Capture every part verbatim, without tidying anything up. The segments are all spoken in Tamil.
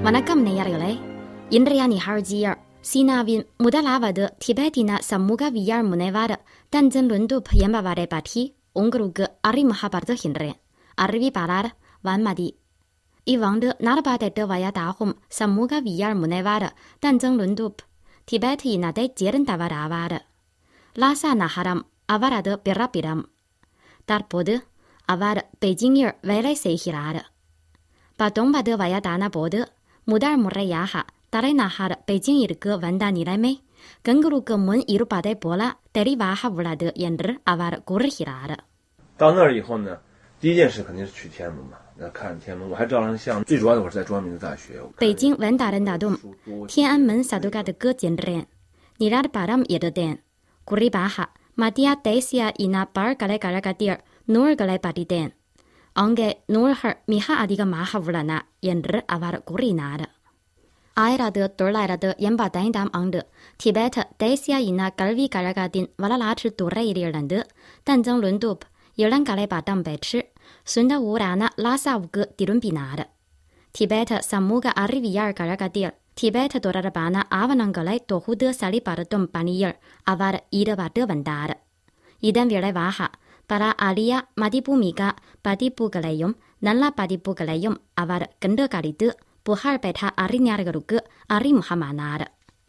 வணக்கம் நேயர்களே. இன்றைய நிகழ்ச்சியில் சீனாவின் முதலாவது திபெத்தின சமூகவியல் முனைவர் தஞ்சன் லுந்துப் என்பவரை பற்றி உங்களுக்கு அறிமுகப்படுத்துகின்றேன். அறிவிப்பாளர் வான்மதி. இவ்வாண்டு நாற்பத்தெட்டு வயதாகும் சமூகவியல் முனைவர் தஞ்சன் லுந்துப் திபெத் இனத்தைச் சேர்ந்தவர் ஆவார். லாசா நகரம் அவரது பிறப்பிடம். தற்போது அவர் பெய்ஜிங்கில் வேலை செய்கிறார். பத்தொன்பது வயதான போது முதல் முறையாக தலைநகர் பெய்ஜிங்கிற்கு வந்த நிலைமை கண்களுக்கு முன் இருப்பதைப் போல தெளிவாக உள்ளது என்று அவர் கூறுகிறார். 到那儿以后呢，第一件事肯定是去天安门嘛，要看天安门。我还照了相，最主要的我是在中央民族大学。 北京வந்தடைந்ததும்天安门சதுக்கத்துக்கு சென்றேன். நிலப்பரம் எடுத்தேன். குறிப்பாக மத்திய தேசிய இன பல்கலைக்கழகத்தில் நூல்களை படித்தேன். அங்கே நூல்கள் மிக அதிகமாக உள்ளன என்று அவர் கூறினார். ஆயிரத்து தொள்ளாயிரத்து எண்பத்தைந்தாம் ஆண்டு திபெத் தேசிய இன கல்விக் கழகத்தின் வரலாற்று துறையிலிருந்து தஞ்சன் லுந்துப் இளங்கலை பட்டம் பெற்று சொந்த ஊரான லாசாவுக்கு திரும்பினார். திபெத் சமூக அறிவியல் கழகத்தில் திபெத் தொடர்பான ஆவணங்களை தொகுத்து சரிப்படுத்தும் பணியில் அவர் ஈடுபட்டு வந்தார். இதன் விளைவாக பல அரிய மதிப்புமிக்க பதிப்புகளையும் நல்ல பதிப்புகளையும் அவர் கண்டுகளித்து புகழ்பெற்ற அறிஞர்களுக்கு அறிமுகமானார்.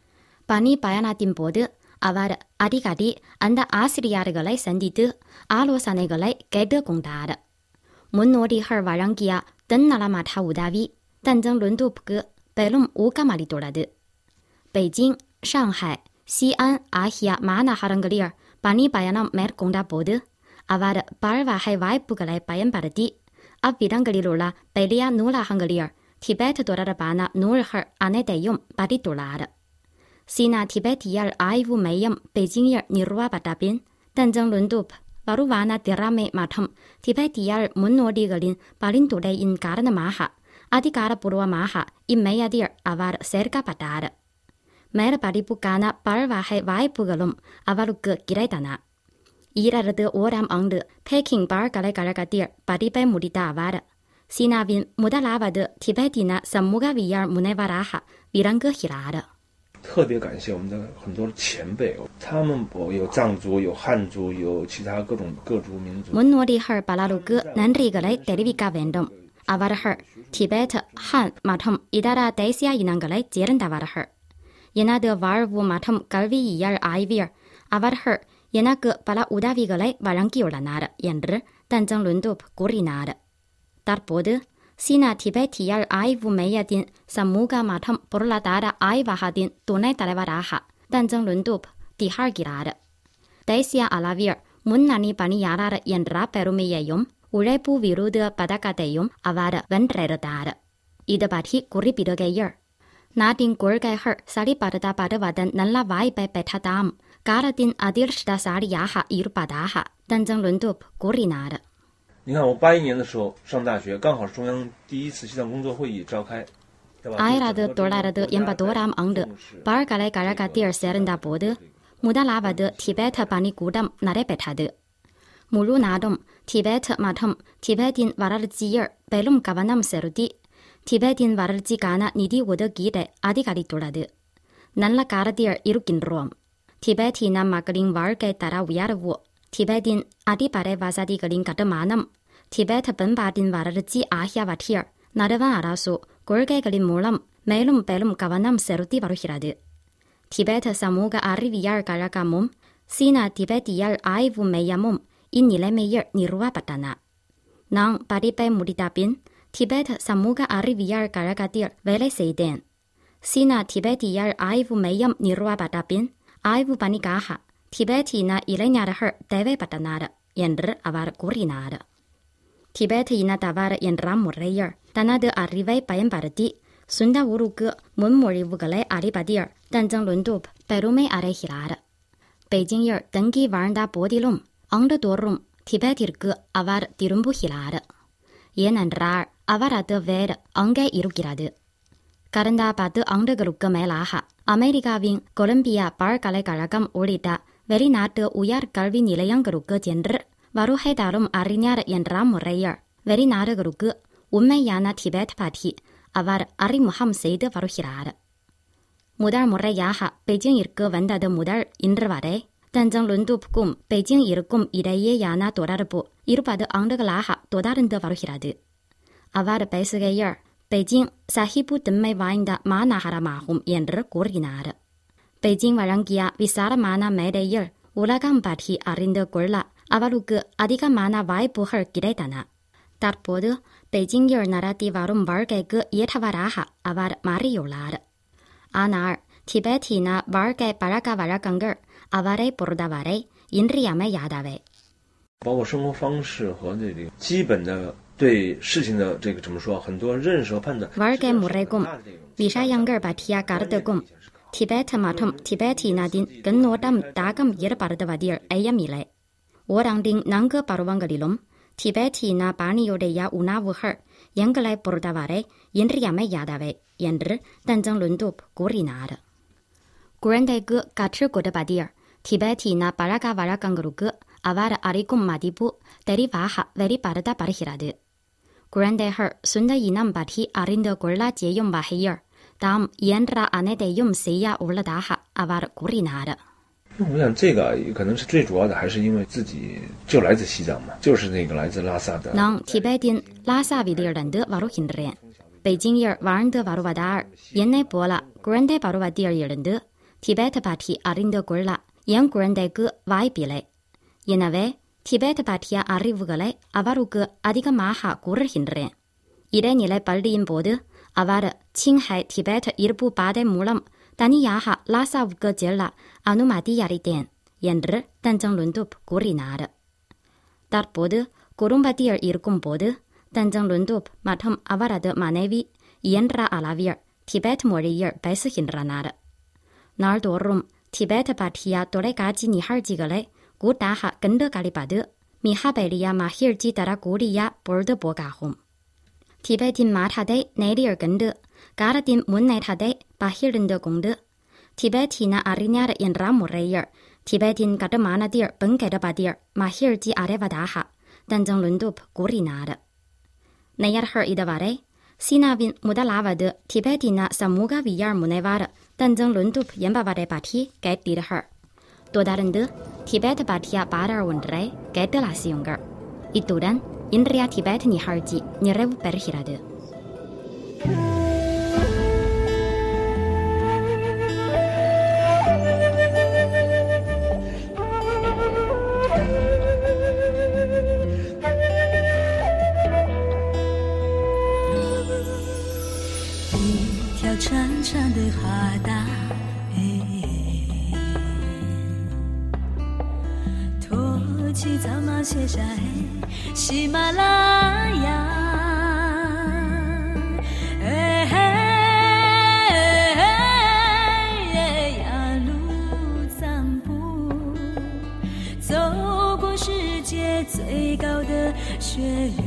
பணி பயணத்தின் போது அவர் அடிக்கடி அந்த ஆசிரியர்களை சந்தித்து ஆலோசனைகளை கேட்டுக்கொண்டார். முன்னோடிகள் வழங்கிய தன்னலமற்ற உதவி தஞ்சன் லுந்துப்புக்கு பெரும் ஊக்கமளித்துள்ளது. பெய்ஜிங், ஷாங்காய், சியான் ஆகிய மாநகரங்களில் பணி பயணம் மேற்கொண்ட போது அவர் பல்வகை வாய்ப்புகளை பயன்படுத்தி அவ்விடங்களிலுள்ள பெரிய நூலகங்களில் திபெத் தொடர்பான நூல்கள் அனைத்தையும் படித்துள்ளார். சீனா திபெத்தியல் ஆய்வு மையம் பெய்ஜிங்கில் நிறுவப்பட்ட பின் தஞ்சன் லுந்துப் வலுவான திறமை மற்றும் திபெத்தியல் முன்னோடிகளின் பரிந்துரையின் காரணமாக அதிகாரப்பூர்வமாக இம்மையத்தில் அவர் சேர்க்கப்பட்டார். மேற்படிப்புக்கான பல்வகை வாய்ப்புகளும் அவருக்கு கிடைத்தன. ஈரது ஓராம் ஆண்டு பெக்கிங் பல்கலைக்கழகத்தில் படிப்பை முடித்த அவர் சீனாவின் முதலாவது திபெத்தின சமூகவியல் முனைவராக விளங்குகிறார். 特别感谢我们的很多前辈，他们有藏族、有汉族、有其他各种各族民族。 முன்னோடிகள் பலருக்கு நன்றிகளை தெரிவிக்க வேண்டும். அவர்கள் திபெத், ஹான் மற்றும் இதர தேசிய இனங்களைச் சேர்ந்தவர்கள். எனது வாழ்வு மற்றும் கல்வியியல் ஆய்வில் அவர்கள் எனக்கு பல உதவிகளை வழங்கியுள்ளனர் என்று தஞ்சன் லுந்துப் கூறினார். தற்போது சீனா திபெத்தியல் ஆய்வு மையத்தின் சமூக மற்றும் பொருளாதார ஆய்வகத்தின் துணைத் தலைவராக தஞ்சன் லுந்துப் திகழ்கிறார். தேசிய அளவில் முன்னணி பணியாளர் என்ற பெருமையையும் உழைப்பு விருது பதக்கத்தையும் அவர் வென்றெடுத்தார். இது பற்றி குறிப்பிடுகையில், நாட்டின் கொள்கைகள் சரிப்படுத்தப்படுவதன் நல்ல வாய்ப்பை பெற்றதாம் காலத்தின் அதிர்ஷ்டசாலியாக இருப்பதாக தஞ்சன் லுந்துப் கூறினார். 你看，我八一年的时候上大学，刚好是中央第一次西藏工作会议召开。 ஆயிரத்து தொள்ளாயிரத்து எண்பத்தோராம் ஆண்டு பல்கலைக்கழகத்தில் சேர்ந்த போது முதலாவது திபெத் பணிக்கூடம் நடைபெற்றது. முழு நாடும் திபெத் மற்றும் திபெத்தின் வளர்ச்சியில் பெரும் கவனம் செலுத்தி திபெத்தின் வளர்ச்சிக்கான நிதி ஒதுக்கீட்டை அதிகரித்துள்ளது. நல்ல காலத்தில் இருக்கின்றோம். திபெத்தின மக்களின் வாழ்க்கை தர உயர்வு, திபெத்தின் அடிப்படை வசதிகளின் கட்டுமானம், திபெத் பண்பாட்டின் வளர்ச்சி ஆகியவற்றில் நடுவண் அரசு கொள்கைகளின் மூலம் மேலும் பெரும் கவனம் செலுத்தி வருகிறது. திபெத் சமூக அறிவியல் கழகமும் சீனா திபெத்தியல் ஆய்வு மையமும் இந்நிலைமையில் நிறுவப்பட்டன. நான் படிப்பை முடித்த பின் திபெத் சமூக அறிவியல் கழகத்தில் வேலை செய்தேன். சீனா திபெத்தியல் ஆய்வு மையம் நிறுவப்பட்ட பின் ஆய்வு பணிக்காக திபெத்தின இளைஞர்கள் தேவைப்பட்டனர் என்று அவர் கூறினார். திபெத் இனத்தவர் என்ற முறையில் தனது அறிவை பயன்படுத்தி சொந்த ஊருக்கு முன்மொழிவுகளை அளிப்பதில் தஞ்சன் லுந்துப் பெருமை அடைகிறார். பெய்ஜிங்கில் தங்கி வாழ்ந்த போதிலும் ஆண்டுதோறும் திபெத்திற்கு அவர் திரும்புகிறார். ஏனென்றால் அவரது வேர் அங்கே இருக்கிறது. கடந்த பத்து ஆண்டுகளுக்கு மேலாக அமெரிக்காவின் கொலம்பியா பல்கலைக்கழகம் உள்ளிட்ட வெளிநாட்டு உயர் கல்வி நிலையங்களுக்கு சென்று வருகை தரும் அறிஞர் என்ற முறையில் வெளிநாடுகளுக்கு உண்மையான திபெத் பற்றி அவர் அறிமுகம் செய்து வருகிறார். முதல் முறையாக பெய்ஜிங்கிற்கு வந்தது முதல் இன்று வரை தஞ்சங்-லுன்துப்புக்கும் பெய்ஜிங் இருக்கும் இடையேயான தொடர்பு இருபது ஆண்டுகளாக தொடர்ந்து வருகிறது. அவர் பேசுகையில் பெய்ஜிங் சகிப்புத்தன்மை வாய்ந்த மாநகரமாகும் என்று கூறினார். பெய்ஜிங் வழங்கிய விசாரமான மேடையில் உலகம் பற்றி அறிந்து கொள்ள அவருக்கு அதிகமான வாய்ப்புகள் கிடைத்தன. தற்போது பெய்ஜிங்கில் நடத்தி வரும் வாழ்க்கைக்கு ஏற்றவராக அவர் மாறியுள்ளார். ஆனால் திபெத்தின வாழ்க்கை பழக்க வழக்கங்கள் அவரை பொறுத்தவரை இன்றியமையாதவை. 包括生活方式和这个基本的对事情的这个怎么说，很多认识和判断。 வாழ்க்கை முறைக்கும் விஷயங்கள் பற்றிய கருத்துக்கும் திபெத் மற்றும் திபெத்தினதின் கண்ணோட்டம் தாக்கம் ஏற்படுத்துவதில் ஐயமில்லை. ஓராண்டின் நான்கு பருவங்களிலும் திபெத்தின பாணியுடைய உணவுகள் எங்களை பொறுத்தவரை இன்றியமையாதவை என்று தஞ்சங்-லுன்துப் கூறினார். குழந்தைக்கு கற்றுக் கொடுப்பதில் திபெத்தின பழக்க வழக்கங்களுக்கு அவர் அளிக்கும் மதிப்பு தெளிவாக வெளிப்படுத்தப்படுகிறது. குழந்தைகள் சொந்த இனம் பற்றி அறிந்து கொள்ள செய்யும் வகையில் தாம் இயன்ற அனைத்தையும் செய்ய உள்ளதாக அவர் கூறினார். 我想这个可能是最主要的，还是因为自己就来自西藏嘛，就是那个来自拉萨的。 நான் திபெத்தின் லாசாவிலிருந்து வருகின்றேன். பெய்ஜிங்கில் வாழ்ந்து வருவதால் என்னை போல குழந்தை பருவத்தில் இருந்து திபெத் பற்றி அறிந்து கொள்ள என் குழந்தைக்கு வாய்ப்பில்லை. எனவே திபெத் பற்றிய அறிவுகளை அவருக்கு அதிகமாக கூறுகின்றேன். இடைநிலை பள்ளியின் போது அவர் சிங்ஹை திபெத் இருப்பு பாதை மூலம் தனியாக லாசாவுக்கு செல்ல அனுமதி அளித்தேன் என்று தஞ்சங்-லுன்துப் கூறினார். தற்போது குடும்பத்தில் இருக்கும்போது தஞ்சங்-லுன்துப் மற்றும் அவரது மனைவி இயன்ற அளவில் திபெத் மொழியில் பேசுகின்றனர். நாள்தோறும் திபெத் பற்றிய தொலைக்காட்சி நிகழ்ச்சிகளை கூட்டாக கண்டு கழிப்பது மிக பெரிய மகிழ்ச்சி தரக்கூடிய பொழுதுபோக்காகும். திபெத்தின் மாற்றத்தை நேரில் கண்டு காலத்தின் முன்னேற்றத்தை பகிர்ந்து கொண்டு திபெத்தின அறிஞர் என்ற முறையில் திபெத்தின் கட்டுமானத்தில் பங்கெடுப்பதில் மகிழ்ச்சி அடைவதாக தஞ்சங்-லுன்துப் கூறினார். நேயர்கள் இதுவரை சீனாவின் முதலாவது திபெத்தின சமூகவியல் முனைவர் தஞ்சங்-லுன்துப் என்பவரை பற்றி கேட்டீர்கள். தொடர்ந்து திபெத் பற்றிய பாடல் ஒன்றை கேட்டு ரசியுங்கள். இத்துடன் இன்றைய திபெத் நிகழ்ச்சி நிறைவு பெறுகிறது. 长长的哈达，托起草帽雪山，喜马拉雅，哎呀路藏布，走过世界最高的雪域。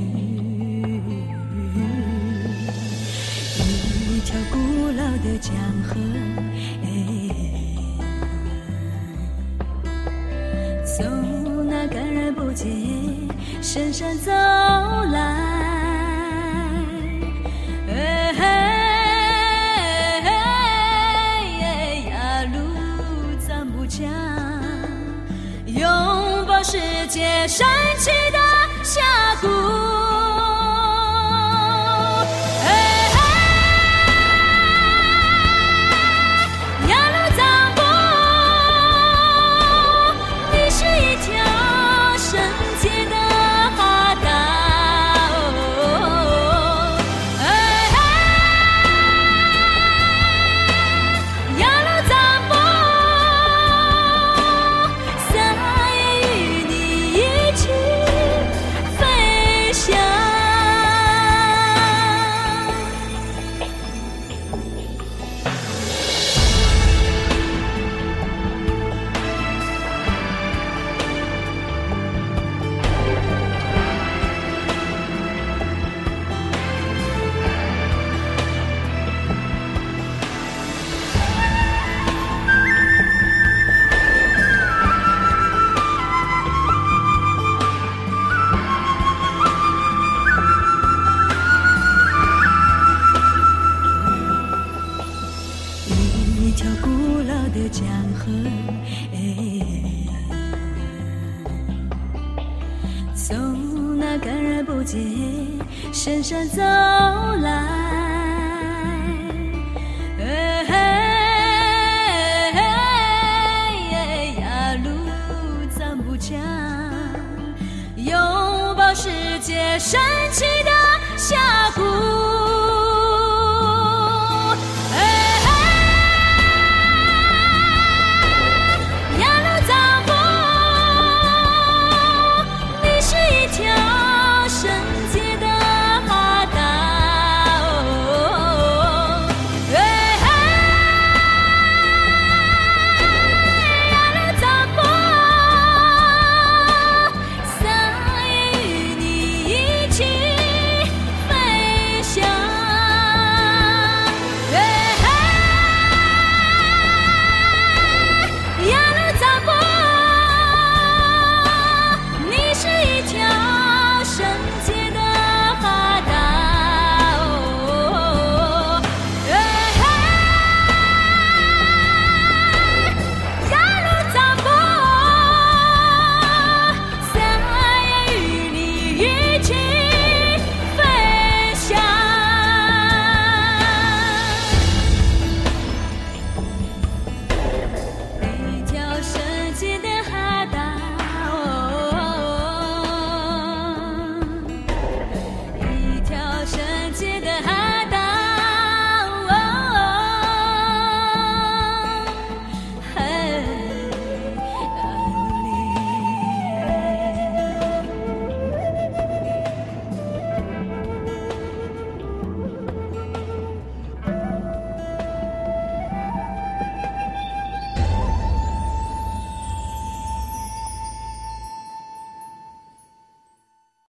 条古老的江河，从那感人不竭深山走来，呀路藏布江，拥抱世界神奇的峡谷。 条古老的江河，从那感然不见深山走来，